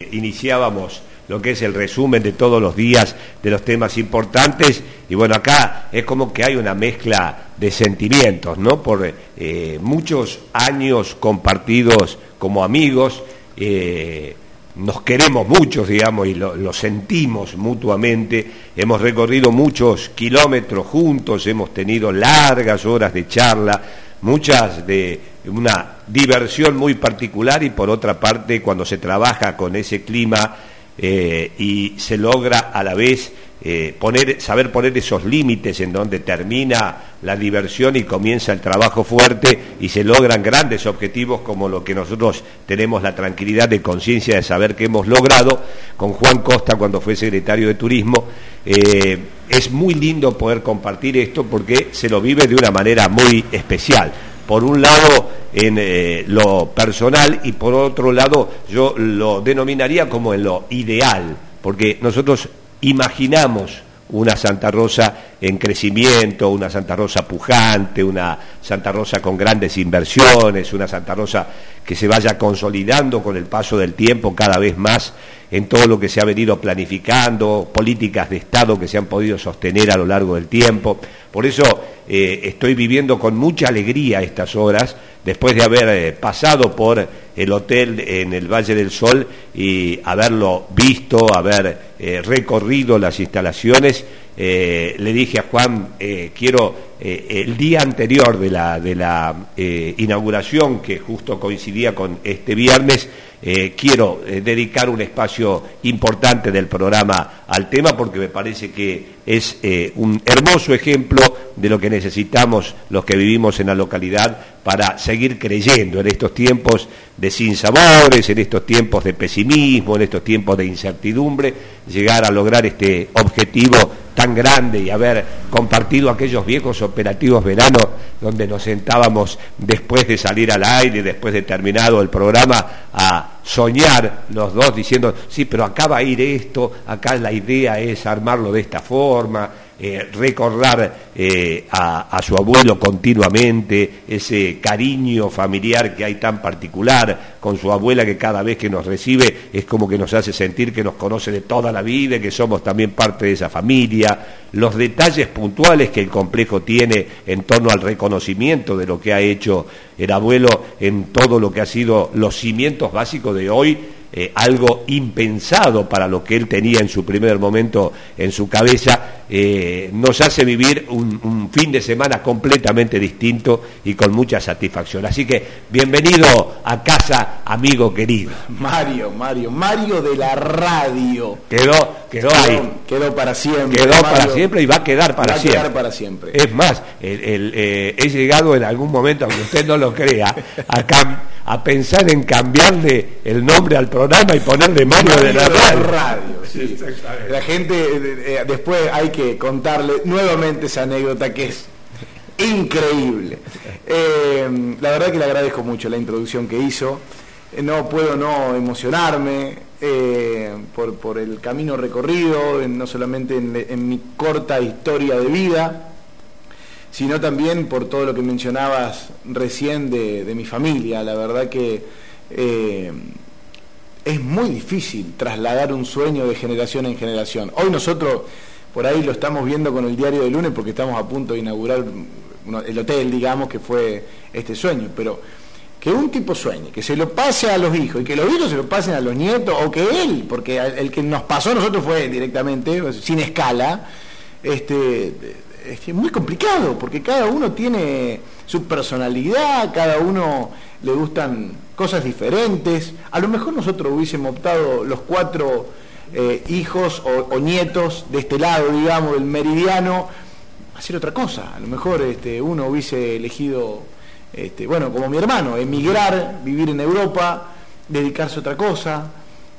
iniciábamos lo que es el resumen de todos los días de los temas importantes, y bueno, acá es como que hay una mezcla de sentimientos, ¿no? Por muchos años compartidos como amigos, nos queremos mucho, digamos, y lo sentimos mutuamente, hemos recorrido muchos kilómetros juntos, hemos tenido largas horas de charla, muchas de una diversión muy particular, y por otra parte, cuando se trabaja con ese clima y se logra a la vez saber poner esos límites en donde termina la diversión y comienza el trabajo fuerte, y se logran grandes objetivos como lo que nosotros tenemos la tranquilidad de conciencia de saber que hemos logrado con Juan Costa cuando fue secretario de Turismo. Es muy lindo poder compartir esto porque se lo vive de una manera muy especial. Por un lado en lo personal, y por otro lado yo lo denominaría como en lo ideal, porque nosotros imaginamos una Santa Rosa en crecimiento, una Santa Rosa pujante, una Santa Rosa con grandes inversiones, una Santa Rosa que se vaya consolidando con el paso del tiempo cada vez más en todo lo que se ha venido planificando, políticas de Estado que se han podido sostener a lo largo del tiempo. Por eso estoy viviendo con mucha alegría estas horas, después de haber pasado por el hotel en el Valle del Sol y haberlo visto, haber recorrido las instalaciones. Le dije a Juan, quiero el día anterior de la inauguración, que justo coincidía con este viernes, quiero dedicar un espacio importante del programa al tema, porque me parece que es un hermoso ejemplo de lo que necesitamos los que vivimos en la localidad para seguir creyendo en estos tiempos de sinsabores, en estos tiempos de pesimismo, en estos tiempos de incertidumbre, llegar a lograr este objetivo tan grande y haber compartido aquellos viejos operativos veranos donde nos sentábamos después de salir al aire, después de terminado el programa, a soñar los dos diciendo, sí, pero acá va a ir esto, acá la idea es armarlo de esta forma, recordar a su abuelo continuamente, ese cariño familiar que hay tan particular con su abuela, que cada vez que nos recibe es como que nos hace sentir que nos conoce de toda la vida y que somos también parte de esa familia, los detalles puntuales que el complejo tiene en torno al reconocimiento de lo que ha hecho el abuelo en todo lo que ha sido los cimientos básicos de hoy, algo impensado para lo que él tenía en su primer momento en su cabeza, nos hace vivir un fin de semana completamente distinto y con mucha satisfacción. Así que bienvenido a casa, amigo querido. Mario de la radio. Quedó ahí. Quedó para siempre. Quedó Mario, para siempre y va a quedar para siempre. Va a quedar para siempre. Es más, he llegado en algún momento, aunque usted no lo crea, a pensar en cambiarle el nombre al programa y ponerle Mario de la radio. Sí. La gente, después hay que contarle nuevamente esa anécdota que es increíble. La verdad que le agradezco mucho la introducción que hizo. No puedo no emocionarme por el camino recorrido, no solamente en mi corta historia de vida, sino también por todo lo que mencionabas recién de mi familia. La verdad que es muy difícil trasladar un sueño de generación en generación. Hoy nosotros por ahí lo estamos viendo con el diario de lunes porque estamos a punto de inaugurar el hotel, digamos, que fue este sueño, pero que un tipo sueñe, que se lo pase a los hijos y que los hijos se lo pasen a los nietos, o que él, porque el que nos pasó a nosotros fue directamente, sin escala, es muy complicado, porque cada uno tiene su personalidad, cada uno le gustan cosas diferentes. A lo mejor nosotros hubiésemos optado los 4 hijos o nietos de este lado, digamos, del meridiano, hacer otra cosa. A lo mejor uno hubiese elegido, bueno, como mi hermano, emigrar, vivir en Europa, dedicarse a otra cosa,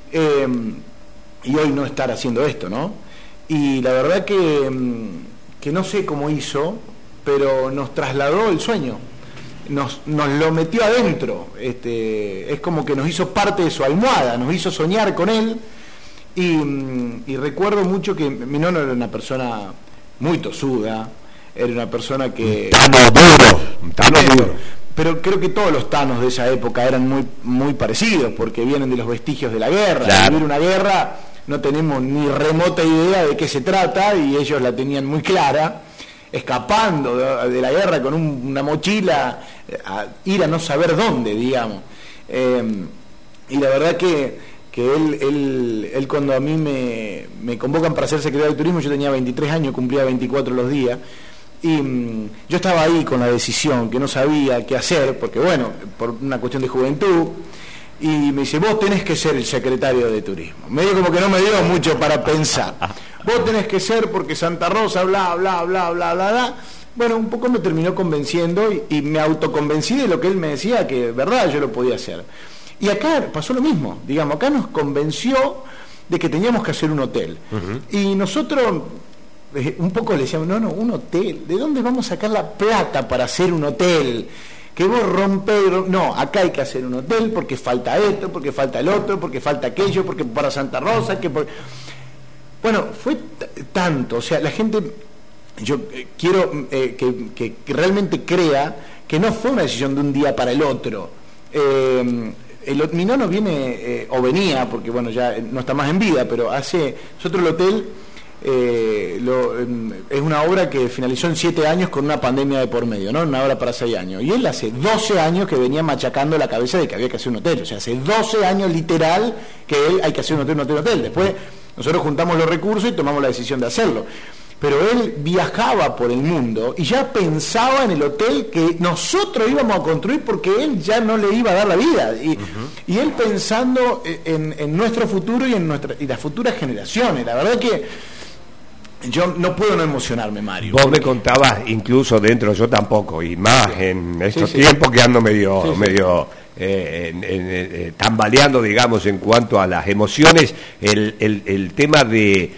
y hoy no estar haciendo esto, ¿no? Y la verdad que no sé cómo hizo, pero nos trasladó el sueño, nos lo metió adentro, es como que nos hizo parte de su almohada, nos hizo soñar con él, y recuerdo mucho que mi nono era una persona muy tosuda, era una persona que... Tano duro. pero creo que todos los tanos de esa época eran muy, muy parecidos, porque vienen de los vestigios de la guerra. Claro. Vivir una guerra no tenemos ni remota idea de qué se trata, y ellos la tenían muy clara, escapando de la guerra con una mochila, a ir a no saber dónde, digamos. Y la verdad que él cuando a mí me convocan para ser secretario de Turismo, yo tenía 23 años, cumplía 24 los días, y yo estaba ahí con la decisión, que no sabía qué hacer, porque bueno, por una cuestión de juventud, y me dice, vos tenés que ser el secretario de Turismo. Medio como que no me dio mucho para pensar. Vos tenés que ser porque Santa Rosa, bla, bla, bla, bla, bla, bla. Bueno, un poco me terminó convenciendo y me autoconvencí de lo que él me decía, que de verdad yo lo podía hacer. Y acá pasó lo mismo, digamos, acá nos convenció de que teníamos que hacer un hotel. Y nosotros un poco le decíamos, no, un hotel, ¿de dónde vamos a sacar la plata para hacer un hotel? Que vos rompés, no, acá hay que hacer un hotel porque falta esto, porque falta el otro, porque falta aquello, porque para Santa Rosa, Bueno, fue tanto, o sea, la gente, yo quiero que realmente crea que no fue una decisión de un día para el otro. Mi nono viene, o venía, porque bueno, ya no está más en vida, pero nosotros el hotel es una obra que finalizó en 7 años con una pandemia de por medio, ¿no? Una obra para 6 años. Y él hace 12 años que venía machacando la cabeza de que había que hacer un hotel. O sea, hace 12 años literal que hay que hacer un hotel. Después nosotros juntamos los recursos y tomamos la decisión de hacerlo. Pero él viajaba por el mundo y ya pensaba en el hotel que nosotros íbamos a construir, porque él ya no le iba a dar la vida. Y él pensando en nuestro futuro y las futuras generaciones. La verdad que yo no puedo no emocionarme, Mario. Vos me contabas, incluso dentro, yo tampoco, y más en estos tiempos que ando medio tambaleando, digamos, en cuanto a las emociones, el tema de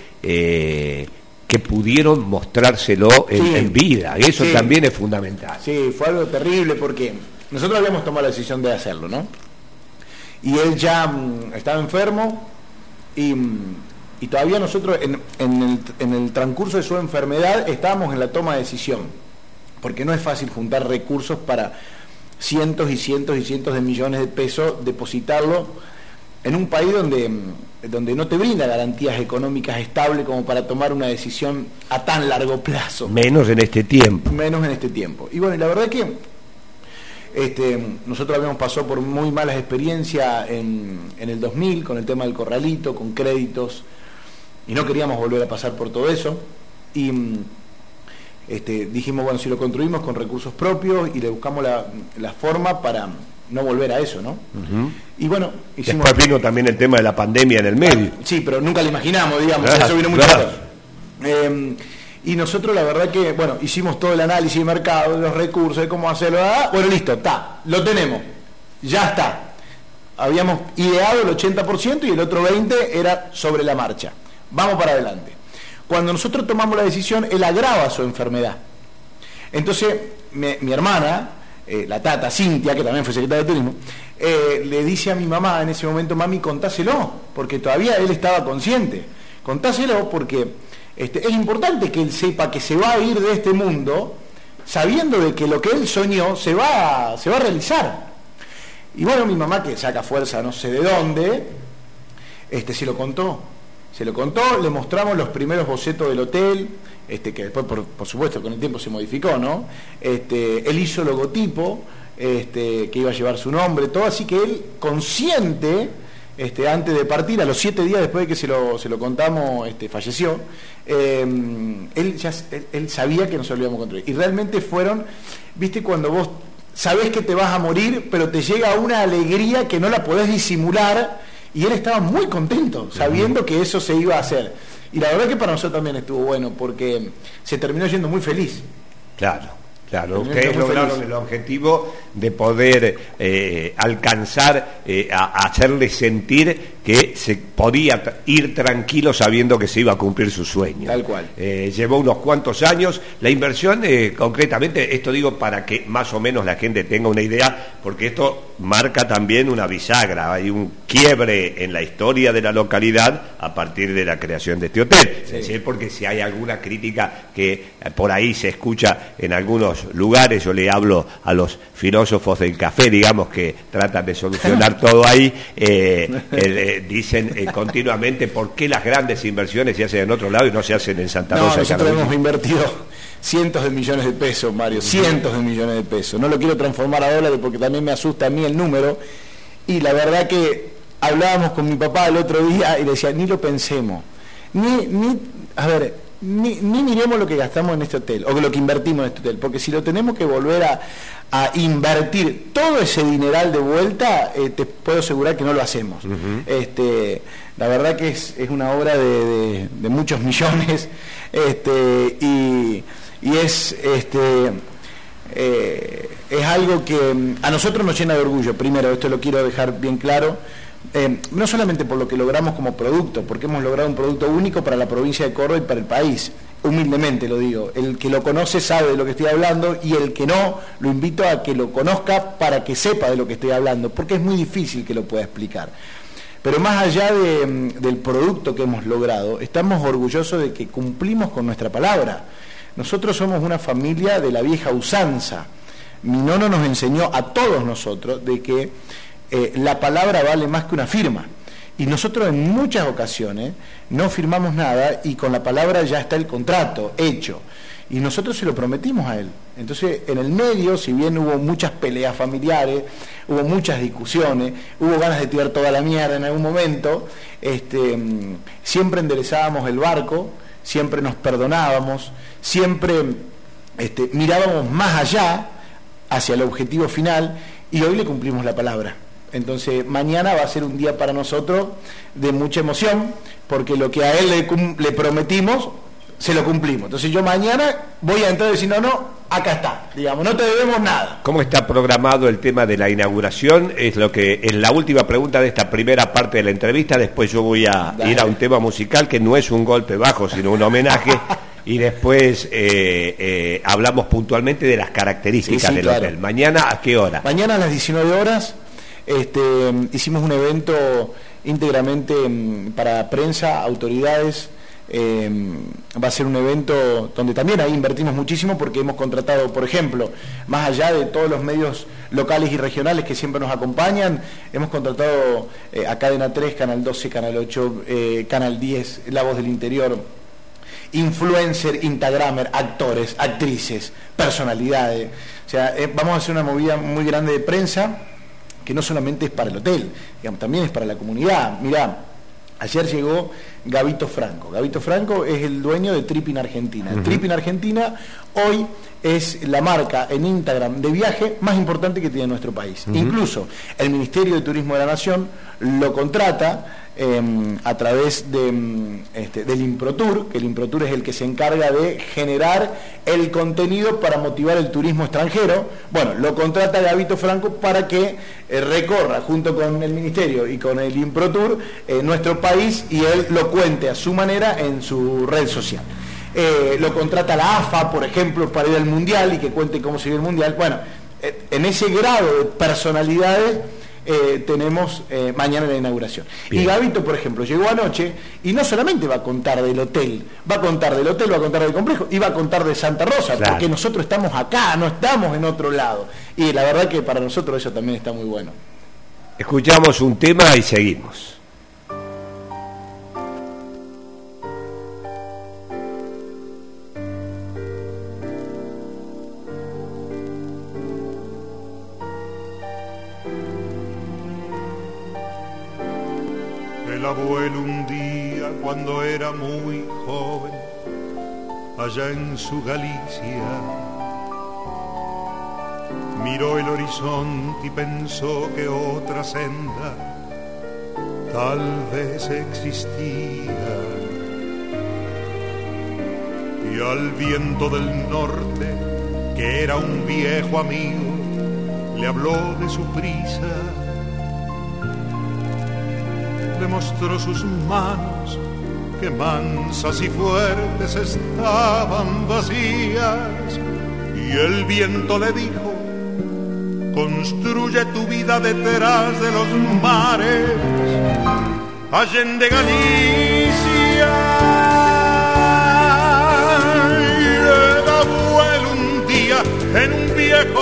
que pudieron mostrárselo en vida, y eso también es fundamental. Sí, fue algo terrible, porque nosotros habíamos tomado la decisión de hacerlo, ¿no? Y él ya estaba enfermo, y todavía nosotros en el transcurso de su enfermedad estábamos en la toma de decisión, porque no es fácil juntar recursos para cientos y cientos y cientos de millones de pesos, depositarlo en un país donde no te brinda garantías económicas estables como para tomar una decisión a tan largo plazo. Menos en este tiempo. Y bueno, la verdad que nosotros habíamos pasado por muy malas experiencias en el 2000 con el tema del corralito, con créditos, y no queríamos volver a pasar por todo eso, y dijimos, bueno, si lo construimos con recursos propios y le buscamos la forma para no volver a eso, ¿no? Y bueno, hicimos... Después vino también el tema de la pandemia en el medio. Sí, pero nunca lo imaginamos, digamos, eso vino mucho antes. Y nosotros la verdad que, bueno, hicimos todo el análisis de mercado, de los recursos, de cómo hacerlo, bueno, listo, lo tenemos, ya está. Habíamos ideado el 80% y el otro 20% era sobre la marcha. Vamos para adelante. Cuando nosotros tomamos la decisión, él agrava su enfermedad. Entonces, mi hermana, la tata Cintia, que también fue secretaria de Turismo, le dice a mi mamá en ese momento, mami, contáselo, porque todavía él estaba consciente. Contáselo porque es importante que él sepa que se va a ir de este mundo sabiendo de que lo que él soñó se va a realizar. Y bueno, mi mamá, que saca fuerza no sé de dónde, se lo contó, le mostramos los primeros bocetos del hotel, que después por supuesto con el tiempo se modificó, ¿no? Él hizo logotipo, que iba a llevar su nombre, todo, así que él, consciente, antes de partir, a los 7 días después de que se lo contamos, falleció, él sabía que nos lo íbamos a construir. Y realmente fueron, viste, cuando vos sabés que te vas a morir, pero te llega una alegría que no la podés disimular, y él estaba muy contento, sabiendo que eso se iba a hacer. Y la verdad que para nosotros también estuvo bueno, porque se terminó yendo muy feliz. Claro, ustedes lograron el objetivo de poder alcanzar a hacerle sentir que se podía ir tranquilo sabiendo que se iba a cumplir su sueño. Tal cual. Llevó unos cuantos años. La inversión, concretamente, esto digo para que más o menos la gente tenga una idea, porque esto marca también una bisagra, hay un quiebre en la historia de la localidad a partir de la creación de este hotel. Sí. Es decir, porque si hay alguna crítica que por ahí se escucha en algunos otros lugares, yo le hablo a los filósofos del café, digamos, que tratan de solucionar todo ahí, dicen continuamente por qué las grandes inversiones se hacen en otro lado y no se hacen en Santa Rosa. Nosotros hemos invertido cientos de millones de pesos, Mario, cientos de millones de pesos. No lo quiero transformar a dólares porque también me asusta a mí el número, y la verdad que hablábamos con mi papá el otro día y le decía, ni lo pensemos, ni miremos lo que gastamos en este hotel, o lo que invertimos en este hotel, porque si lo tenemos que volver a invertir todo ese dineral de vuelta, te puedo asegurar que no lo hacemos. La verdad que es una obra de muchos millones, y es algo que a nosotros nos llena de orgullo. Primero, esto lo quiero dejar bien claro, no solamente por lo que logramos como producto, porque hemos logrado un producto único para la provincia de Córdoba y para el país, humildemente lo digo. El que lo conoce sabe de lo que estoy hablando, y el que no, lo invito a que lo conozca para que sepa de lo que estoy hablando, porque es muy difícil que lo pueda explicar. Pero más allá del producto que hemos logrado, estamos orgullosos de que cumplimos con nuestra palabra. Nosotros somos una familia de la vieja usanza. Mi nono nos enseñó a todos nosotros de que la palabra vale más que una firma. Y nosotros en muchas ocasiones no firmamos nada y con la palabra ya está el contrato hecho. Y nosotros se lo prometimos a él. Entonces, en el medio, si bien hubo muchas peleas familiares, hubo muchas discusiones, hubo ganas de tirar toda la mierda en algún momento, siempre enderezábamos el barco, siempre nos perdonábamos, siempre mirábamos más allá, hacia el objetivo final, y hoy le cumplimos la palabra. Entonces, mañana va a ser un día para nosotros de mucha emoción, porque lo que a él le prometimos, se lo cumplimos. Entonces yo mañana voy a entrar y decir, no, acá está, digamos, no te debemos nada. ¿Cómo está programado el tema de la inauguración? Es la última pregunta de esta primera parte de la entrevista. Después yo voy a ir a un tema musical que no es un golpe bajo, sino un homenaje. Y después hablamos puntualmente de las características del hotel. ¿Mañana a qué hora? Mañana a las 19 horas hicimos un evento íntegramente para prensa, autoridades. Va a ser un evento donde también ahí invertimos muchísimo, porque hemos contratado, por ejemplo, más allá de todos los medios locales y regionales que siempre nos acompañan, hemos contratado a Cadena 3, Canal 12, Canal 8, Canal 10, La Voz del Interior, influencer, instagramer, actores, actrices, personalidades. O sea, vamos a hacer una movida muy grande de prensa, que no solamente es para el hotel, digamos, también es para la comunidad. Mirá, ayer llegó Gabito Franco. Gabito Franco es el dueño de Tripping Argentina. Tripping Argentina hoy es la marca en Instagram de viaje más importante que tiene nuestro país. Incluso el Ministerio de Turismo de la Nación lo contrata a través del InproTour, que el InproTour es el que se encarga de generar el contenido para motivar el turismo extranjero. Bueno, lo contrata Gabito Franco para que recorra junto con el Ministerio y con el InproTour nuestro país, y él lo cuente a su manera en su red social. Lo contrata la AFA, por ejemplo, para ir al Mundial y que cuente cómo se vive el Mundial. Bueno, en ese grado de personalidades tenemos mañana la inauguración. Bien. Y Gabito, por ejemplo, llegó anoche y no solamente va a contar del hotel, va a contar del complejo, y va a contar de Santa Rosa, claro, porque nosotros estamos acá, no estamos en otro lado. Y la verdad que para nosotros eso también está muy bueno. Escuchamos un tema y seguimos. El abuelo un día, cuando era muy joven, allá en su Galicia, miró el horizonte y pensó que otra senda tal vez existía. Y al viento del norte, que era un viejo amigo, le habló de su prisa. Le mostró sus manos, que mansas y fuertes estaban vacías, y el viento le dijo: construye tu vida detrás de los mares, allende Galicia. Y el abuelo un día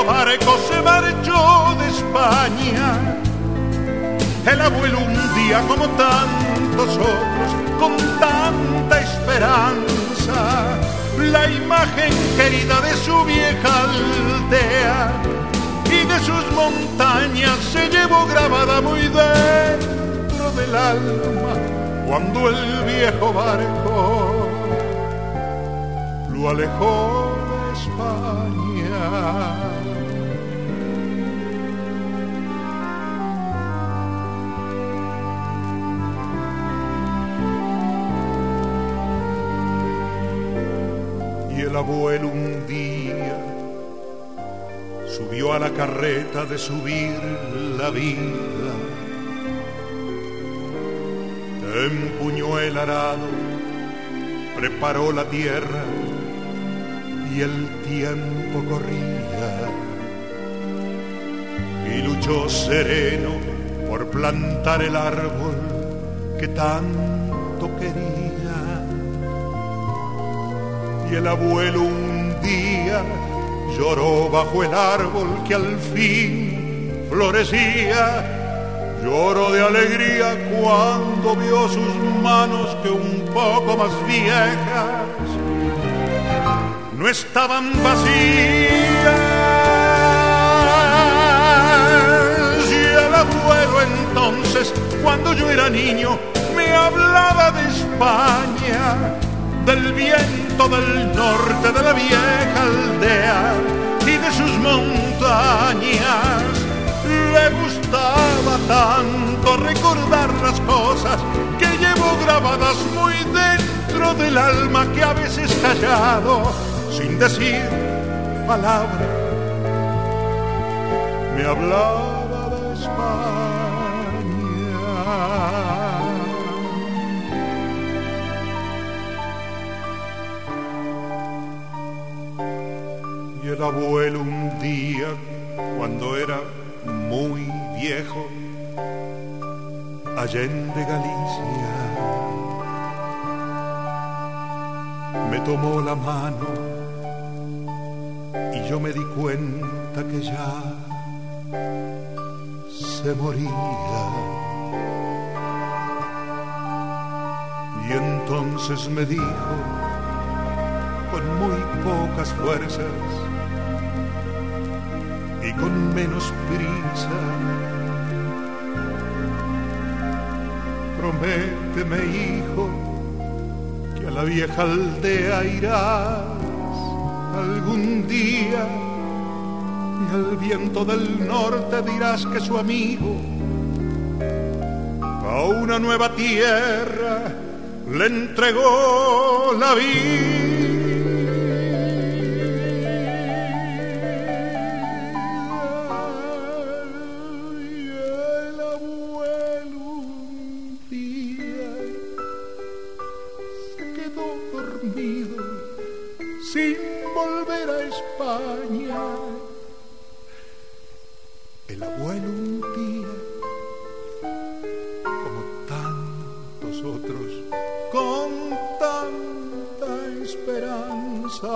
viejo barco se marchó de España. El abuelo un día, como tantos otros, con tanta esperanza, la imagen querida de su vieja aldea y de sus montañas se llevó grabada muy dentro del alma, cuando el viejo barco lo alejó de España. Y el abuelo un día subió a la carreta de subir la vida, empuñó el arado, preparó la tierra y el tiempo corría, y luchó sereno por plantar el árbol que tanto quería. Y el abuelo un día lloró bajo el árbol que al fin florecía. Lloró de alegría cuando vio sus manos, que un poco más viejas no estaban vacías. Y el abuelo entonces, cuando yo era niño, me hablaba de España, del viento del norte, de la vieja aldea y de sus montañas. Le gustaba tanto recordar las cosas que llevo grabadas muy dentro del alma, que a veces callado, sin decir palabra, me hablaba de España. Y el abuelo un día, cuando era muy viejo, allende Galicia, me tomó la mano y yo me di cuenta que ya se moría. Y entonces me dijo con muy pocas fuerzas y con menos prisa: prométeme, hijo, que a la vieja aldea irás algún día, y al viento del norte dirás que su amigo a una nueva tierra le entregó la vida. Sin volver a España. El abuelo un día, como tantos otros, con tanta esperanza,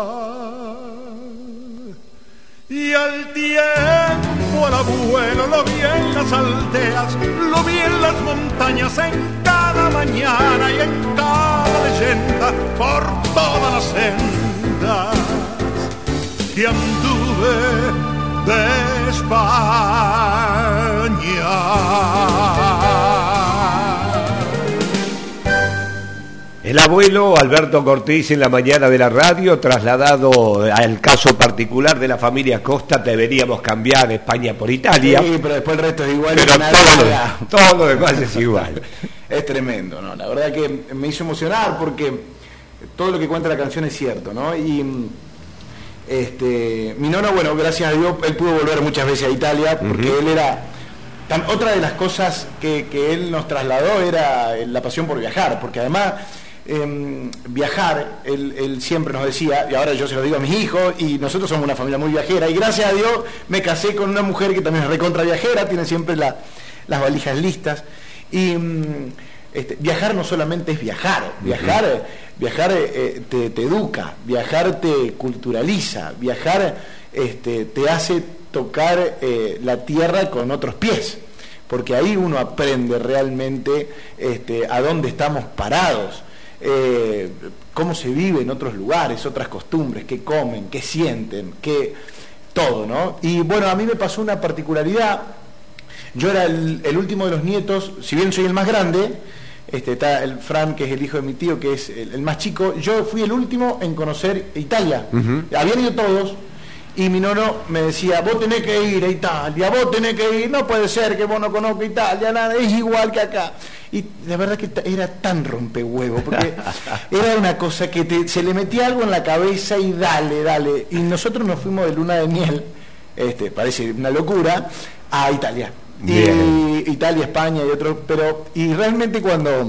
y al tiempo al abuelo lo vi en las aldeas, lo vi en las montañas, en cada mañana y en cada leyenda, por todas las sendas que anduve de España. El abuelo Alberto Cortés en la mañana de la radio, trasladado al caso particular de la familia Costa. Deberíamos cambiar España por Italia. Sí, pero después el resto es igual. Pero todo lo demás es igual. Es tremendo, ¿no? La verdad que me hizo emocionar porque todo lo que cuenta la canción es cierto, ¿no? Y mi nono, bueno, gracias a Dios, él pudo volver muchas veces a Italia porque él era... Otra de las cosas que él nos trasladó era la pasión por viajar, porque además viajar, él siempre nos decía, y ahora yo se lo digo a mis hijos, y nosotros somos una familia muy viajera, y gracias a Dios me casé con una mujer que también es recontra viajera, tiene siempre las valijas listas, y viajar no solamente es viajar, viajar te educa, viajar te culturaliza, viajar te hace tocar la tierra con otros pies, porque ahí uno aprende realmente a dónde estamos parados, cómo se vive en otros lugares, otras costumbres, qué comen, qué sienten, todo, ¿no? Y bueno, a mí me pasó una particularidad. Yo era el último de los nietos, si bien soy el más grande, está el Fran, que es el hijo de mi tío, que es el más chico. Yo fui el último en conocer Italia. Habían ido todos, y mi nono me decía, vos tenés que ir a Italia, vos tenés que ir, no puede ser que vos no conozcas Italia, nada, es igual que acá. Y la verdad que era tan rompehuevo, porque era una cosa que se le metía algo en la cabeza y dale. Y nosotros nos fuimos de luna de miel, parece una locura, a Italia. Italia, España y otros, y realmente cuando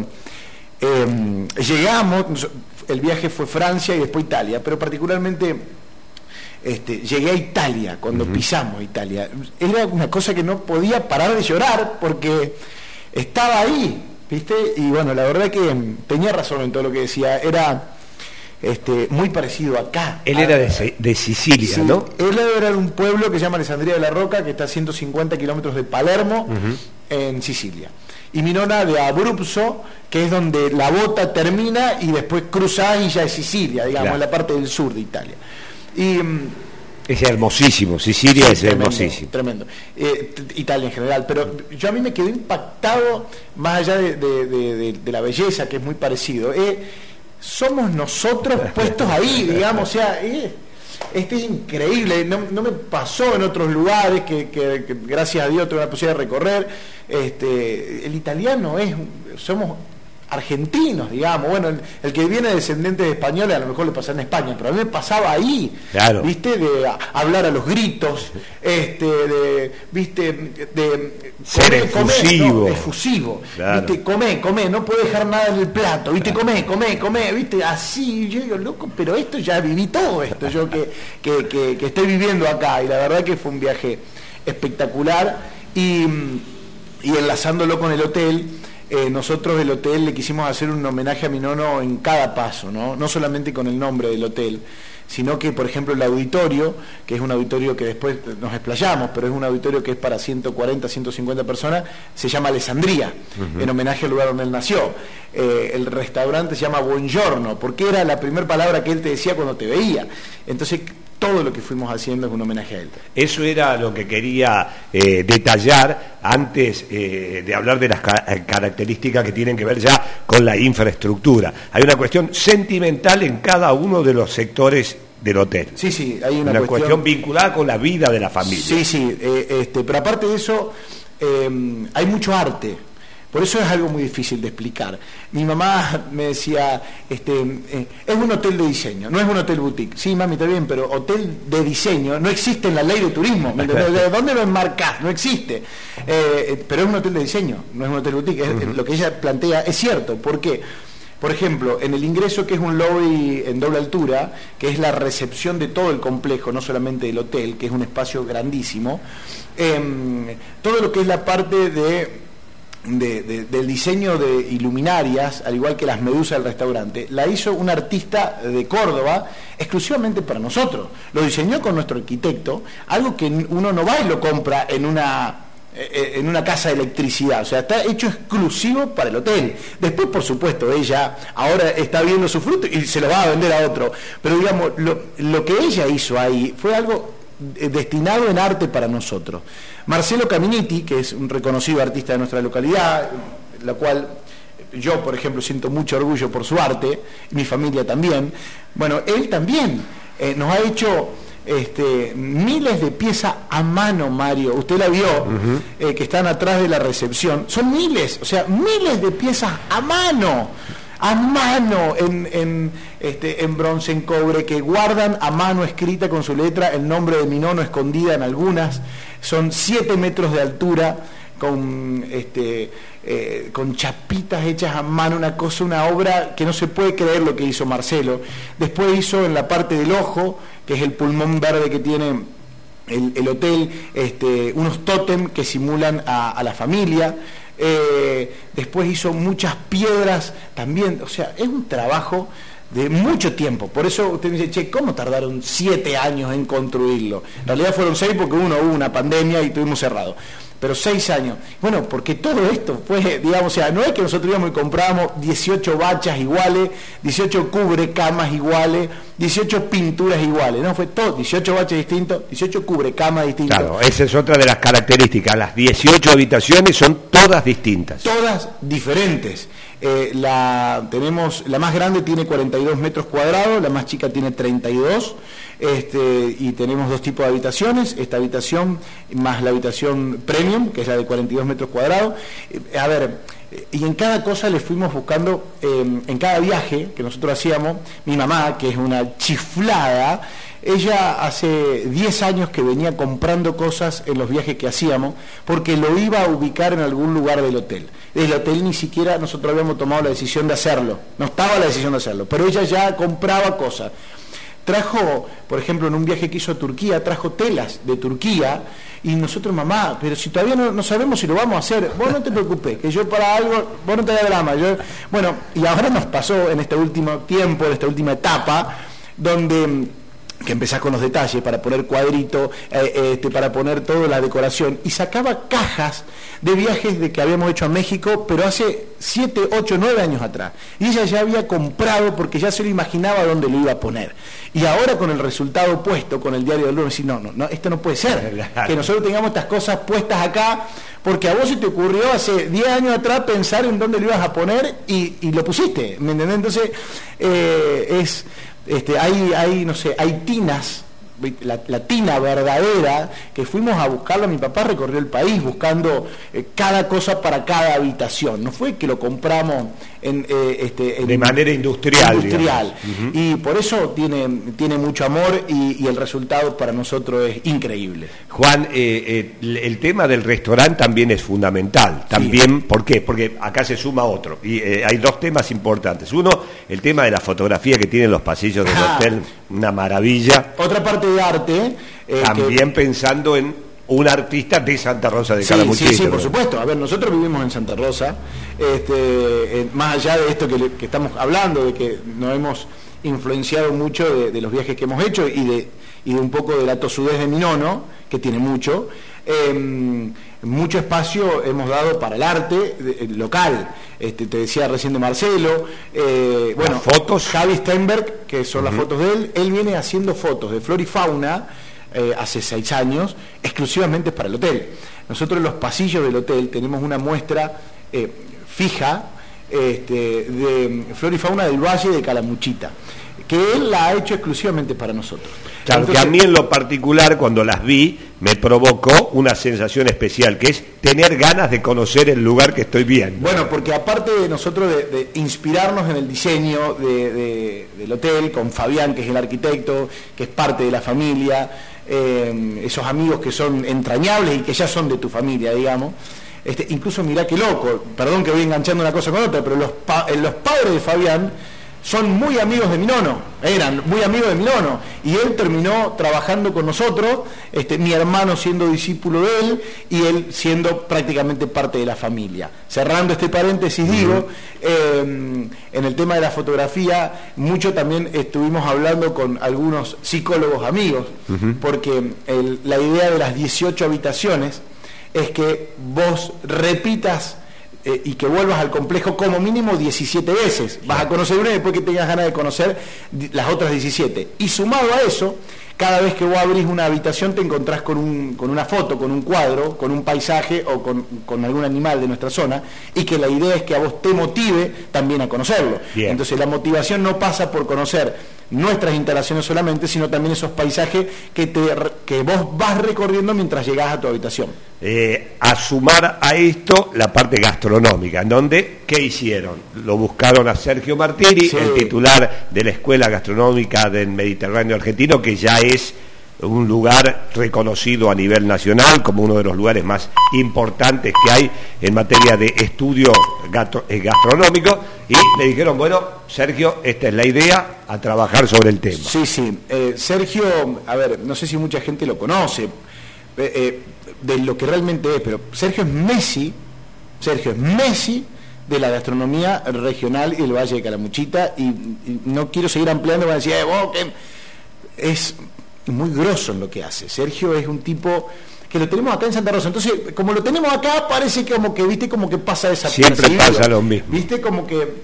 llegamos, el viaje fue Francia y después Italia, pero particularmente llegué a Italia, cuando pisamos Italia, era una cosa que no podía parar de llorar porque estaba ahí, ¿viste? Y bueno, la verdad que tenía razón en todo lo que decía, era muy parecido acá. Él era de Sicilia, sí, ¿no? Él era de un pueblo que se llama Alessandria de la Roca, que está a 150 kilómetros de Palermo, en Sicilia. Y mi nona de Abruzzo, que es donde la bota termina y después cruzás y ya es Sicilia, digamos, en la parte del sur de Italia. Y es hermosísimo, Sicilia, sí, es tremendo, hermosísimo. Tremendo. Italia en general, pero a mí me quedó impactado, más allá de la belleza, que es muy parecido. Somos nosotros puestos ahí, digamos, o sea, es increíble, no me pasó en otros lugares que gracias a Dios tuve la posibilidad de recorrer. El italiano somos argentinos, digamos, bueno, el que viene descendiente de españoles a lo mejor le pasa en España, pero a mí me pasaba ahí, claro. ¿Viste? De hablar a los gritos, ¿viste? De ser efusivo. Efusivo, claro. ¿Viste? Comé, no puedo dejar nada en el plato, ¿viste? Comé, ¿viste? Así, yo digo, loco, pero esto ya viví todo esto, yo que estoy viviendo acá, y la verdad que fue un viaje espectacular, y enlazándolo con el hotel, nosotros del hotel le quisimos hacer un homenaje a mi nono en cada paso, no solamente con el nombre del hotel, sino que, por ejemplo, el auditorio, que es un auditorio que después nos explayamos, pero es un auditorio que es para 140, 150 personas, se llama Alessandria, en homenaje al lugar donde él nació. El restaurante se llama Buongiorno, porque era la primera palabra que él te decía cuando te veía. Entonces, todo lo que fuimos haciendo es un homenaje a él. Eso era lo que quería detallar antes de hablar de las características que tienen que ver ya con la infraestructura. Hay una cuestión sentimental en cada uno de los sectores del hotel. Sí, hay una cuestión vinculada con la vida de la familia. Sí, pero aparte de eso, hay mucho arte. Por eso es algo muy difícil de explicar. Mi mamá me decía, es un hotel de diseño, no es un hotel boutique. Sí, mami, está bien, pero hotel de diseño no existe en la ley de turismo. ¿De dónde lo enmarcás? No existe. Pero es un hotel de diseño, no es un hotel boutique. Lo que ella plantea es cierto. ¿Por qué? Por ejemplo, en el ingreso, que es un lobby en doble altura, que es la recepción de todo el complejo, no solamente del hotel, que es un espacio grandísimo, todo lo que es la parte del diseño de iluminarias, al igual que las medusas del restaurante, la hizo un artista de Córdoba exclusivamente para nosotros. Lo diseñó con nuestro arquitecto, algo que uno no va y lo compra en una casa de electricidad, o sea, está hecho exclusivo para el hotel. Después, por supuesto, ella ahora está viendo su fruto y se lo va a vender a otro, pero digamos, lo que ella hizo ahí fue algo destinado en arte para nosotros. Marcelo Caminiti, que es un reconocido artista de nuestra localidad, la cual yo, por ejemplo, siento mucho orgullo por su arte, y mi familia también, bueno, él también nos ha hecho miles de piezas a mano, Mario, usted la vio, que están atrás de la recepción, son miles, o sea, miles de piezas a mano, en bronce, en cobre, que guardan a mano escrita con su letra el nombre de mi nono, escondida en algunas. Son 7 metros de altura, con chapitas hechas a mano, una obra que no se puede creer lo que hizo Marcelo. Después hizo en la parte del ojo, que es el pulmón verde que tiene el hotel, unos tótem que simulan a la familia. Después hizo muchas piedras también, o sea, es un trabajo de mucho tiempo. Por eso usted me dice, che, ¿cómo tardaron 7 años en construirlo? En realidad fueron 6 porque hubo una pandemia y estuvimos cerrados. Pero 6 años. Bueno, porque todo esto fue, digamos, o sea, no es que nosotros íbamos y comprábamos 18 bachas iguales, 18 cubrecamas iguales, 18 pinturas iguales, no, fue todo, 18 baches distintos, 18 cubrecamas distintos. Claro, esa es otra de las características, las 18 habitaciones son todas distintas. Todas diferentes. Tenemos, la más grande tiene 42 metros cuadrados, la más chica tiene 32, y tenemos 2 tipos de habitaciones, esta habitación más la habitación premium, que es la de 42 metros cuadrados. Y en cada cosa le fuimos buscando, en cada viaje que nosotros hacíamos, mi mamá, que es una chiflada, ella hace 10 años que venía comprando cosas en los viajes que hacíamos, porque lo iba a ubicar en algún lugar del hotel. Del hotel ni siquiera nosotros habíamos tomado la decisión de hacerlo, no estaba la decisión de hacerlo, pero ella ya compraba cosas. Trajo, por ejemplo, en un viaje que hizo a Turquía, trajo telas de Turquía, y nosotros, mamá, pero si todavía no sabemos si lo vamos a hacer, vos no te preocupes, que yo para algo, vos no te hagas drama. Bueno, y ahora nos pasó en este último tiempo, en esta última etapa, donde que empezás con los detalles para poner cuadrito, para poner toda la decoración, y sacaba cajas de viajes de que habíamos hecho a México, pero hace 7, 8, 9 años atrás, y ella ya había comprado porque ya se lo imaginaba dónde lo iba a poner, y ahora con el resultado puesto, con el diario del lunes, decir, no, esto no puede ser, que nosotros tengamos estas cosas puestas acá, porque a vos se te ocurrió hace 10 años atrás pensar en dónde lo ibas a poner, y lo pusiste, ¿me entendés? Entonces, hay tinas, la tina verdadera, que fuimos a buscarla, mi papá recorrió el país buscando cada cosa para cada habitación, no fue que lo compramos de manera industrial. Uh-huh. Y por eso tiene mucho amor y el resultado para nosotros es increíble. Juan, el tema del restaurante también es fundamental, también, sí. ¿Por qué? Porque acá se suma otro, y hay 2 temas importantes. Uno, el tema de la fotografía que tienen los pasillos del hotel, una maravilla. Otra parte de arte. También pensando en un artista de Santa Rosa de Calamuchita. Sí, por supuesto. A ver, nosotros vivimos en Santa Rosa, más allá de esto que estamos hablando, de que nos hemos influenciado mucho de los viajes que hemos hecho y de un poco de la tosudez de mi nono, que tiene mucho. Mucho espacio hemos dado para el arte local. Te decía recién de Marcelo, bueno, fotos. Javi Steinberg, que son las fotos de él viene haciendo fotos de flora y fauna hace 6 años, exclusivamente para el hotel. Nosotros en los pasillos del hotel tenemos una muestra fija de flora y fauna del Valle de Calamuchita, que él la ha hecho exclusivamente para nosotros. Claro, entonces, que a mí en lo particular, cuando las vi, me provocó una sensación especial, que es tener ganas de conocer el lugar que estoy viendo. Bueno, porque aparte de nosotros de inspirarnos en el diseño del hotel, con Fabián, que es el arquitecto, que es parte de la familia, esos amigos que son entrañables y que ya son de tu familia, digamos. Incluso mirá qué loco, perdón que voy enganchando una cosa con otra, pero los padres de Fabián son muy amigos de mi nono, eran muy amigos de mi nono, y él terminó trabajando con nosotros, mi hermano siendo discípulo de él, y él siendo prácticamente parte de la familia. Cerrando este paréntesis, digo, en el tema de la fotografía, mucho también estuvimos hablando con algunos psicólogos amigos, porque la idea de las 18 habitaciones es que vos repitas y que vuelvas al complejo como mínimo 17 veces. Vas a conocer una y después que tengas ganas de conocer las otras 17. Y sumado a eso, cada vez que vos abrís una habitación te encontrás con una foto, con un cuadro, con un paisaje o con algún animal de nuestra zona, y que la idea es que a vos te motive también a conocerlo. Bien. Entonces la motivación no pasa por conocer nuestras instalaciones solamente, sino también esos paisajes que vos vas recorriendo mientras llegás a tu habitación. A sumar a esto la parte gastronómica, en donde, ¿qué hicieron? Lo buscaron a Sergio Martiri, sí, el titular de la Escuela Gastronómica del Mediterráneo Argentino, que ya es un lugar reconocido a nivel nacional como uno de los lugares más importantes que hay en materia de estudio gastronómico, y le dijeron, bueno, Sergio, esta es la idea, a trabajar sobre el tema. Sí, Sergio, a ver, no sé si mucha gente lo conoce de lo que realmente es, pero Sergio es Messi de la gastronomía regional y del Valle de Calamuchita, y no quiero seguir ampliando, van a decir, vos, que es muy grosso en lo que hace. Sergio es un tipo que lo tenemos acá en Santa Rosa, entonces como lo tenemos acá parece como que, viste, como que pasa desapercibido. Siempre pasa lo mismo. Viste, como que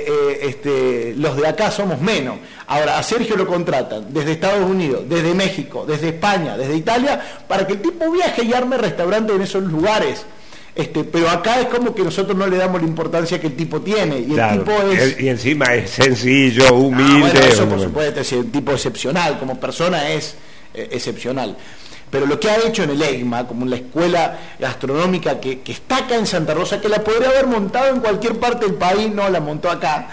los de acá somos menos. Ahora, a Sergio lo contratan desde Estados Unidos, desde México, desde España, desde Italia, para que el tipo viaje y arme restaurantes en esos lugares. Pero acá es como que nosotros no le damos la importancia que el tipo tiene, y claro, el tipo es... Y encima es sencillo, humilde. Bueno, eso por supuesto, es un tipo excepcional, como persona es excepcional. Pero lo que ha hecho en el EGMA, como la escuela gastronómica que está acá en Santa Rosa, que la podría haber montado en cualquier parte del país, no la montó acá,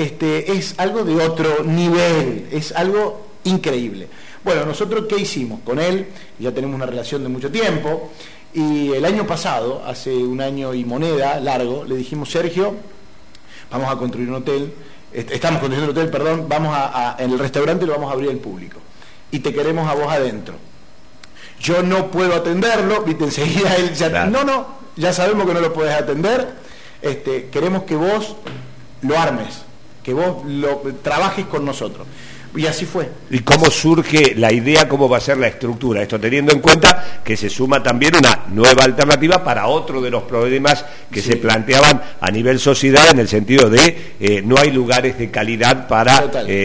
es algo de otro nivel, es algo increíble. Bueno, nosotros ¿qué hicimos? Con él ya tenemos una relación de mucho tiempo, y el año pasado, hace un año y moneda largo, le dijimos, Sergio, vamos a construir un hotel, estamos construyendo un hotel, perdón, en el restaurante lo vamos a abrir al público, y te queremos a vos adentro. Yo no puedo atenderlo, viste, enseguida él ya, claro. Ya sabemos que no lo podés atender, queremos que vos lo armes, que vos lo trabajes con nosotros. Y así fue. ¿Y cómo surge la idea, cómo va a ser la estructura? Esto teniendo en cuenta que se suma también una nueva alternativa para otro de los problemas que se planteaban a nivel sociedad, en el sentido de no hay lugares de calidad para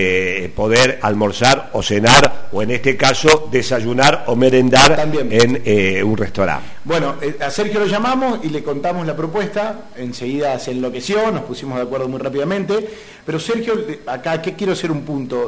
poder almorzar o cenar, o en este caso desayunar o merendar también en un restaurante. Bueno, a Sergio lo llamamos y le contamos la propuesta, enseguida se enloqueció, nos pusimos de acuerdo muy rápidamente, pero Sergio, acá que quiero hacer un punto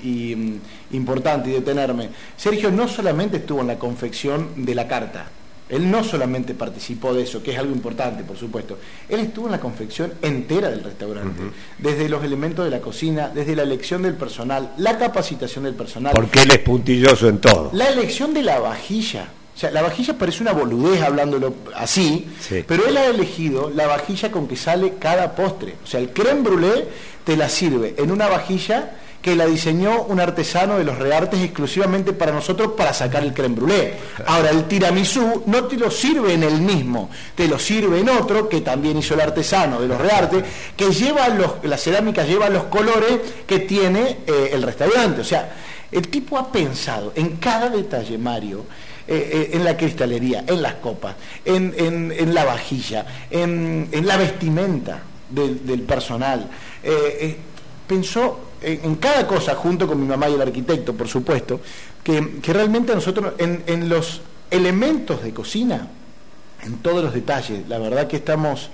importante y detenerme. Sergio no solamente estuvo en la confección de la carta, él no solamente participó de eso, que es algo importante, por supuesto, él estuvo en la confección entera del restaurante, desde los elementos de la cocina, desde la elección del personal, la capacitación del personal. Porque él es puntilloso en todo. La elección de la vajilla. O sea, la vajilla parece una boludez hablándolo así, pero él ha elegido la vajilla con que sale cada postre. O sea, el crème brûlée te la sirve en una vajilla que la diseñó un artesano de los Reartes exclusivamente para nosotros, para sacar el crème brûlée. Ahora, el tiramisú no te lo sirve en el mismo, te lo sirve en otro que también hizo el artesano de los Reartes, que lleva la cerámica lleva los colores que tiene el restaurante. O sea, el tipo ha pensado en cada detalle, Mario, en la cristalería, en las copas, en la vajilla, en la vestimenta del personal. Pensó en cada cosa, junto con mi mamá y el arquitecto, por supuesto, que realmente nosotros, en los elementos de cocina, en todos los detalles, la verdad que estamos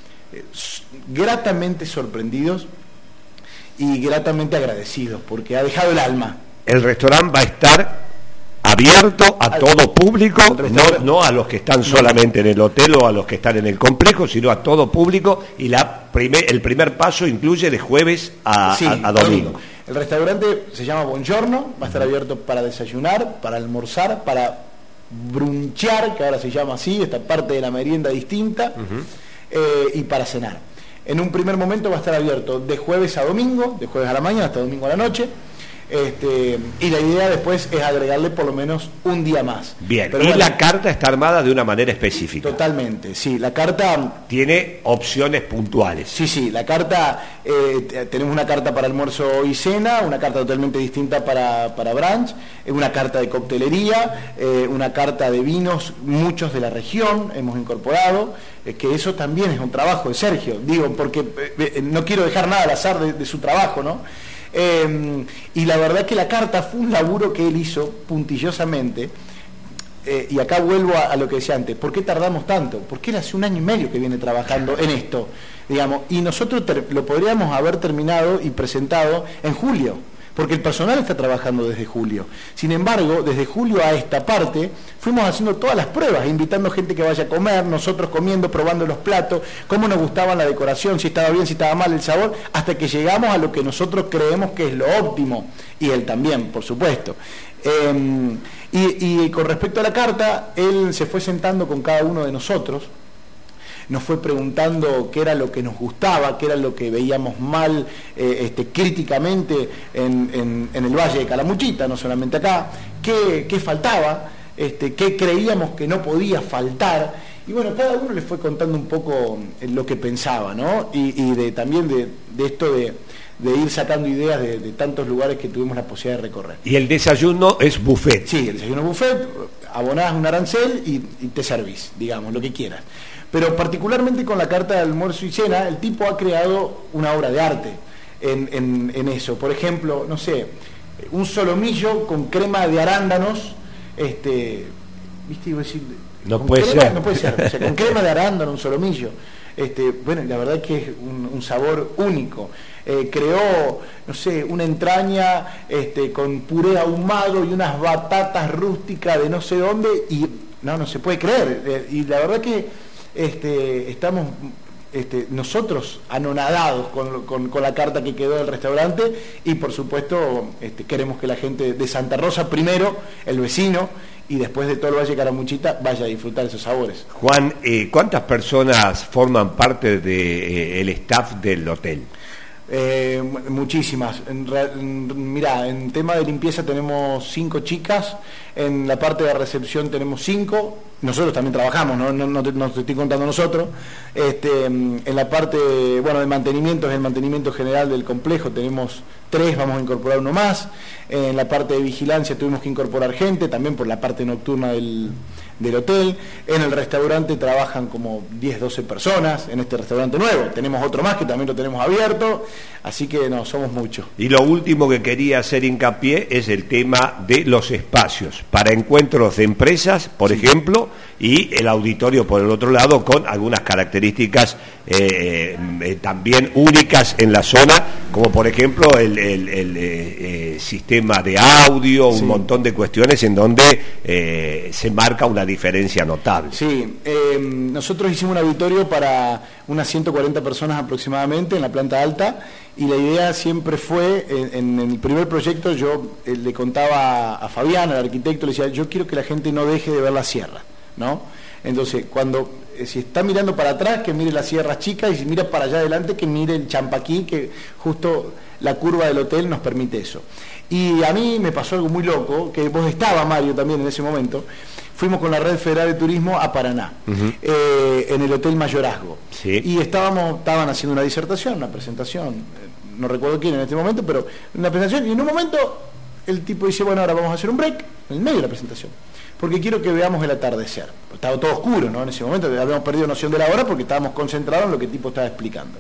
gratamente sorprendidos y gratamente agradecidos, porque ha dejado el alma. El restaurante va a estar abierto a todo público, no a los que están solamente en el hotel o a los que están en el complejo, sino a todo público, y el primer paso incluye de jueves a domingo. El restaurante se llama Buongiorno, va a estar abierto para desayunar, para almorzar, para brunchear, que ahora se llama así, esta parte de la merienda distinta, y para cenar. En un primer momento va a estar abierto de jueves a domingo, de jueves a la mañana hasta domingo a la noche. Y la idea después es agregarle por lo menos un día más. Bien, pero bueno, la carta está armada de una manera específica. Totalmente, sí, la carta... Tiene opciones puntuales. Sí, la carta, tenemos una carta para almuerzo y cena, una carta totalmente distinta para brunch, una carta de coctelería, una carta de vinos, muchos de la región hemos incorporado, que eso también es un trabajo de Sergio, digo, porque no quiero dejar nada al azar de su trabajo, ¿no? Y la verdad que la carta fue un laburo que él hizo puntillosamente, y acá vuelvo a lo que decía antes. ¿Por qué tardamos tanto? Porque él hace 1 año y medio que viene trabajando en esto, digamos, y nosotros lo podríamos haber terminado y presentado en julio, porque el personal está trabajando desde julio. Sin embargo, desde julio a esta parte, fuimos haciendo todas las pruebas, invitando gente que vaya a comer, nosotros comiendo, probando los platos, cómo nos gustaba la decoración, si estaba bien, si estaba mal el sabor, hasta que llegamos a lo que nosotros creemos que es lo óptimo, y él también, por supuesto. Y con respecto a la carta, él se fue sentando con cada uno de nosotros, nos fue preguntando qué era lo que nos gustaba, qué era lo que veíamos mal críticamente en el Valle de Calamuchita, no solamente acá, qué faltaba, qué creíamos que no podía faltar, Y bueno, cada uno le fue contando un poco lo que pensaba, ¿no? Y también de esto de ir sacando ideas de tantos lugares que tuvimos la posibilidad de recorrer. Y el desayuno es buffet. Sí, el desayuno es buffet, abonás un arancel y te servís, digamos, lo que quieras. Pero particularmente con la carta de almuerzo y cena, el tipo ha creado una obra de arte en eso. Por ejemplo, no sé, un solomillo con crema de arándanos, ¿viste? Iba a decir, no puede ser. No puede ser, o sea, con crema de arándano, un solomillo. Bueno, la verdad que es un sabor único. Creó, no sé, una entraña con puré ahumado y unas batatas rústicas de no sé dónde, y no se puede creer. Y la verdad que estamos nosotros anonadados con la carta que quedó del restaurante, y por supuesto queremos que la gente de Santa Rosa, primero el vecino, y después de todo el Valle Caramuchita, vaya a disfrutar esos sabores. Juan, ¿cuántas personas forman parte del staff del hotel? Muchísimas. Mirá, en tema de limpieza tenemos 5 chicas, en la parte de recepción tenemos 5, nosotros también trabajamos, no te estoy contando nosotros. En la parte de mantenimiento, es el mantenimiento general del complejo, tenemos 3, vamos a incorporar uno más. En la parte de vigilancia tuvimos que incorporar gente, también por la parte nocturna del hotel. En el restaurante trabajan como 10, 12 personas, en este restaurante nuevo. Tenemos otro más que también lo tenemos abierto, así que somos muchos. Y lo último que quería hacer hincapié es el tema de los espacios para encuentros de empresas, por ejemplo, y el auditorio por el otro lado, con algunas características también únicas en la zona, como por ejemplo el sistema de audio, un montón de cuestiones en donde se marca una diferencia notable. Sí, nosotros hicimos un auditorio para unas 140 personas aproximadamente en la planta alta, y la idea siempre fue, en el primer proyecto yo le contaba a Fabián, al arquitecto, le decía, yo quiero que la gente no deje de ver la sierra, ¿no? Entonces, si está mirando para atrás, que mire las sierras chicas, y si mira para allá adelante, que mire el Champaquí, que justo la curva del hotel nos permite eso. Y a mí me pasó algo muy loco, que vos estabas, Mario, también en ese momento. Fuimos con la Red Federal de Turismo a Paraná, en el Hotel Mayorazgo. Sí. Y estaban haciendo una disertación, una presentación, no recuerdo quién en este momento, pero una presentación, y en un momento el tipo dice, bueno, ahora vamos a hacer un break en el medio de la presentación, porque quiero que veamos el atardecer. Estaba todo oscuro, ¿no? En ese momento habíamos perdido noción de la hora porque estábamos concentrados en lo que el tipo estaba explicando.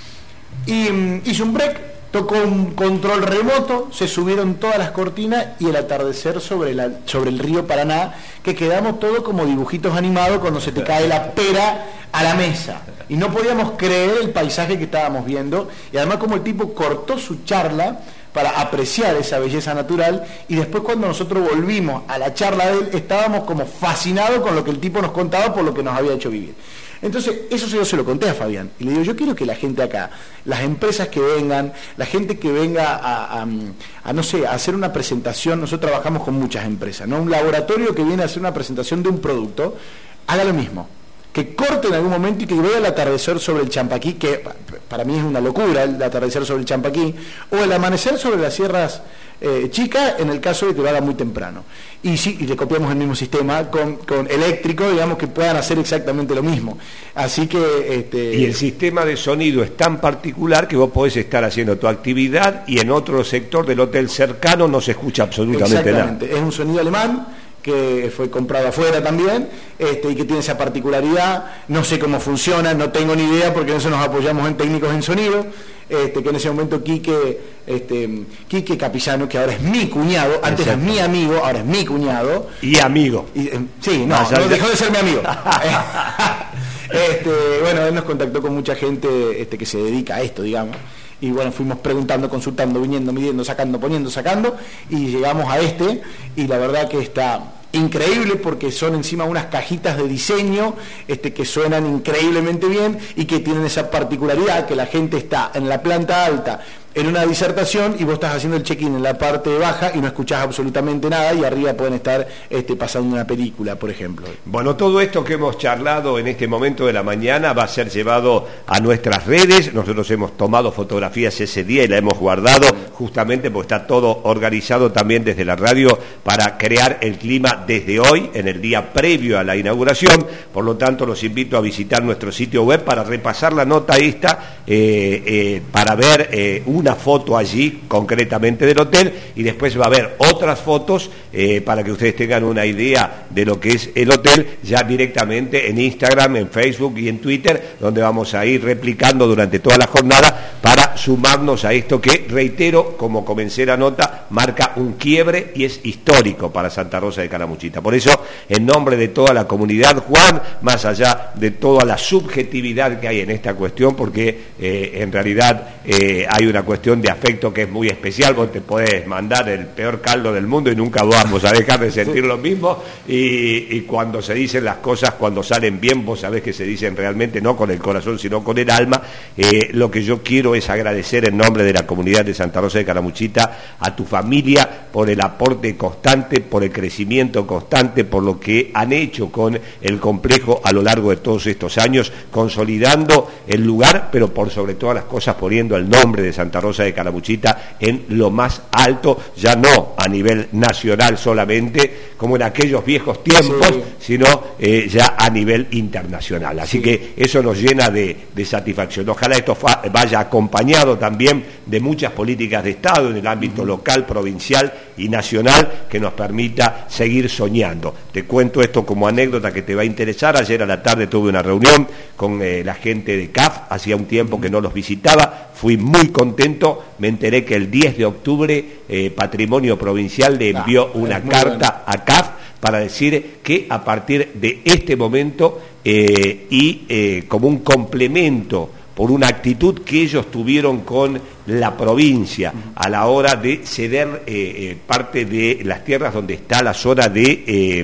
Y hizo un break, tocó un control remoto, se subieron todas las cortinas y el atardecer sobre el río Paraná, que quedamos todos como dibujitos animados cuando se te cae la pera a la mesa. Y no podíamos creer el paisaje que estábamos viendo, y además como el tipo cortó su charla para apreciar esa belleza natural, y después cuando nosotros volvimos a la charla de él, estábamos como fascinados con lo que el tipo nos contaba por lo que nos había hecho vivir. Entonces, eso yo se lo conté a Fabián, y le digo, yo quiero que la gente acá, las empresas que vengan, la gente que venga a no sé, a hacer una presentación, nosotros trabajamos con muchas empresas, ¿no? Un laboratorio que viene a hacer una presentación de un producto, haga lo mismo, que corte en algún momento y que vea el atardecer sobre el Champaquí, que para mí es una locura el atardecer sobre el Champaquí, o el amanecer sobre las sierras chicas, en el caso de que lo haga muy temprano. Y sí, y le copiamos el mismo sistema con eléctrico, digamos, que puedan hacer exactamente lo mismo. Así que y el sistema de sonido es tan particular que vos podés estar haciendo tu actividad y en otro sector del hotel cercano no se escucha absolutamente nada. Es un sonido alemán que fue comprado afuera también, y que tiene esa particularidad. No sé cómo funciona, no tengo ni idea, porque en eso nos apoyamos en técnicos en sonido, que en ese momento Quique Capillano, que ahora es mi cuñado, antes era mi amigo, ahora es mi cuñado. Y amigo. Sí, no dejó de ser mi amigo. Bueno, él nos contactó con mucha gente que se dedica a esto, digamos. Y bueno, fuimos preguntando, consultando, viniendo, midiendo, sacando, poniendo, sacando, y llegamos a y la verdad que está increíble, porque son encima unas cajitas de diseño que suenan increíblemente bien y que tienen esa particularidad que la gente está en la planta alta en una disertación y vos estás haciendo el check-in en la parte baja y no escuchás absolutamente nada y arriba pueden estar pasando una película, por ejemplo. Bueno, todo esto que hemos charlado en este momento de la mañana va a ser llevado a nuestras redes. Nosotros hemos tomado fotografías ese día y la hemos guardado justamente porque está todo organizado también desde la radio para crear el clima desde hoy, en el día previo a la inauguración. Por lo tanto, los invito a visitar nuestro sitio web para repasar la nota esta, para ver una foto allí concretamente del hotel, y después va a haber otras fotos para que ustedes tengan una idea de lo que es el hotel ya directamente en Instagram, en Facebook y en Twitter, donde vamos a ir replicando durante toda la jornada para sumarnos a esto que, reitero, como comencé la nota, marca un quiebre y es histórico para Santa Rosa de Calamuchita. Por eso, en nombre de toda la comunidad, Juan, más allá de toda la subjetividad que hay en esta cuestión, porque en realidad hay una cuestión de afecto que es muy especial. Vos te podés mandar el peor caldo del mundo y nunca vamos a dejar de sentir lo mismo, y cuando se dicen las cosas, cuando salen bien, vos sabés que se dicen realmente no con el corazón sino con el alma. Lo que yo quiero es agradecer en nombre de la comunidad de Santa Rosa de Calamuchita a tu familia por el aporte constante, por el crecimiento constante, por lo que han hecho con el complejo a lo largo de todos estos años, consolidando el lugar, pero por sobre todas las cosas poniendo el nombre de Santa Rosa de Calamuchita en lo más alto, ya no a nivel nacional solamente, como en aquellos viejos tiempos, sí, sino ya a nivel internacional. Así sí, que eso nos llena de satisfacción. Ojalá esto vaya acompañado también de muchas políticas de Estado en el ámbito local, provincial y nacional, que nos permita seguir soñando. Te cuento esto como anécdota que te va a interesar. Ayer a la tarde tuve una reunión con la gente de CAF, hacía un tiempo que no los visitaba, fui muy contento, me enteré que el 10 de octubre Patrimonio Provincial le envió una carta a CAF para decir que a partir de este momento como un complemento por una actitud que ellos tuvieron con la provincia a la hora de ceder parte de las tierras donde está la zona de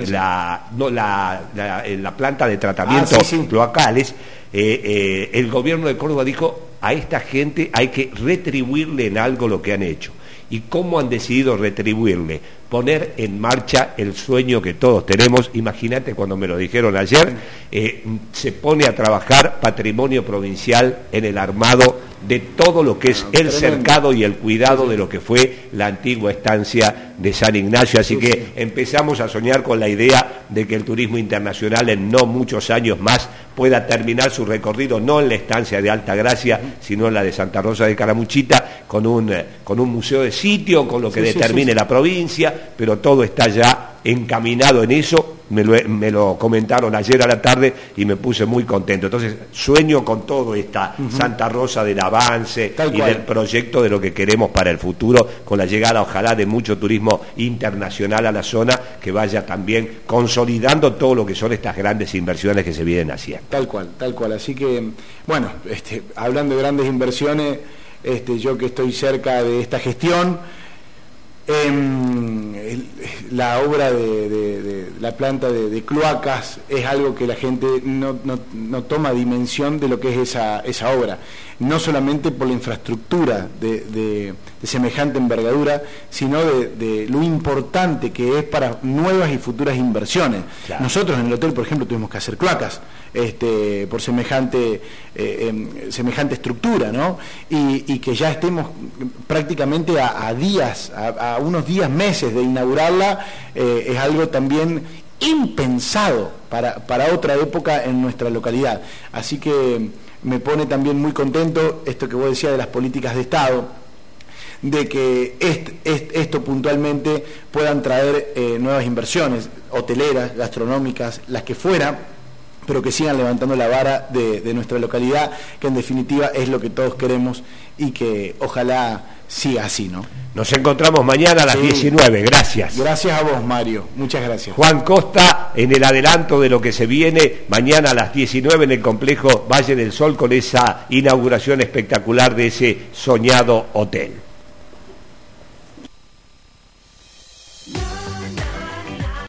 la planta de tratamiento cloacales, el gobierno de Córdoba dijo: a esta gente hay que retribuirle en algo lo que han hecho. ¿Y cómo han decidido retribuirle? Poner en marcha el sueño que todos tenemos. Imagínate, cuando me lo dijeron ayer, se pone a trabajar Patrimonio Provincial en el armado de todo lo que es el cercado y el cuidado de lo que fue la antigua estancia de San Ignacio. Así que empezamos a soñar con la idea de que el turismo internacional en no muchos años más pueda terminar su recorrido, no en la estancia de Altagracia, sino en la de Santa Rosa de Calamuchita, con un museo de sitio, con lo que determine la provincia, pero todo está ya encaminado en eso. Me lo comentaron ayer a la tarde y me puse muy contento. Entonces sueño con todo esta Santa Rosa del avance y del proyecto de lo que queremos para el futuro, con la llegada ojalá de mucho turismo internacional a la zona, que vaya también consolidando todo lo que son estas grandes inversiones que se vienen haciendo. Tal cual. Así que, bueno, hablando de grandes inversiones, yo que estoy cerca de esta gestión, la obra de la planta de cloacas es algo que la gente no toma dimensión de lo que es esa obra, no solamente por la infraestructura de semejante envergadura, sino de lo importante que es para nuevas y futuras inversiones. Claro. Nosotros en el hotel, por ejemplo, tuvimos que hacer cloacas por semejante estructura, ¿no? Y que ya estemos prácticamente a unos días, meses de inaugurarla, es algo también impensado para otra época en nuestra localidad. Así que me pone también muy contento esto que vos decías de las políticas de Estado, de que esto puntualmente puedan traer nuevas inversiones hoteleras, gastronómicas, las que fuera, pero que sigan levantando la vara de nuestra localidad, que en definitiva es lo que todos queremos y que ojalá siga así, ¿no? Nos encontramos mañana a las 19, gracias. Gracias a vos, Mario, muchas gracias. Juan Costa, en el adelanto de lo que se viene mañana a las 19 en el complejo Valle del Sol, con esa inauguración espectacular de ese soñado hotel.